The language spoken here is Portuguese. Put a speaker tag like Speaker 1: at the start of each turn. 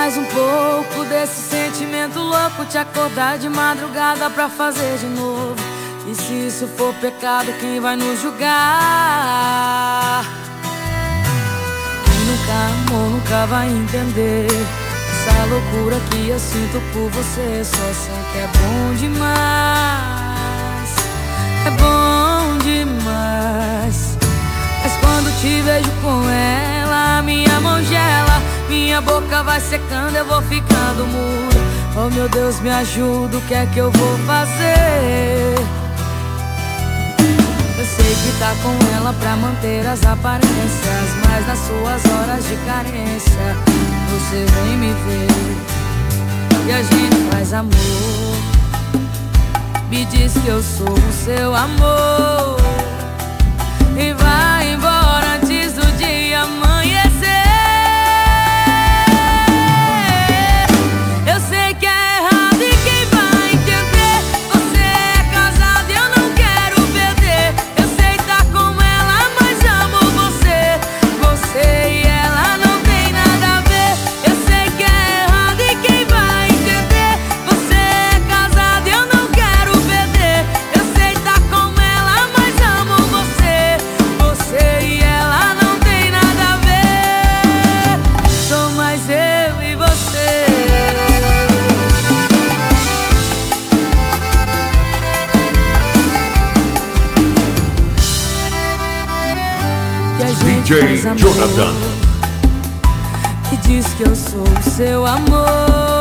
Speaker 1: mais um pouco desse sentimento louco, te acordar de madrugada pra fazer de novo. E se isso for pecado, quem vai nos julgar? Quem nunca amou nunca vai entender essa loucura que eu sinto por você. Só sei que é bom demais, é bom demais. Mas quando te vejo com ela, minha mão gela, minha boca vai secando, eu vou ficando mudo. Oh meu Deus, me ajuda, o que é que eu vou fazer? Eu sei que tá com ela pra manter as aparências, mas nas suas horas de carência você vem me ver e a gente faz amor. Me diz que eu sou o seu amor e vai embora antes do dia amanhecer. Eu sei que é errado e quem vai entender? Você é casado e eu não quero perder. Eu sei tá com ela, mas amo você. Você e ela não tem nada a ver. Eu sei que é errado e quem vai entender? Você é casado e eu não quero perder. Eu sei tá com ela, mas amo você. Você e ela não tem nada a ver. Sou mais eu e você.
Speaker 2: DJ Jonathan,
Speaker 1: que diz que eu sou o seu amor.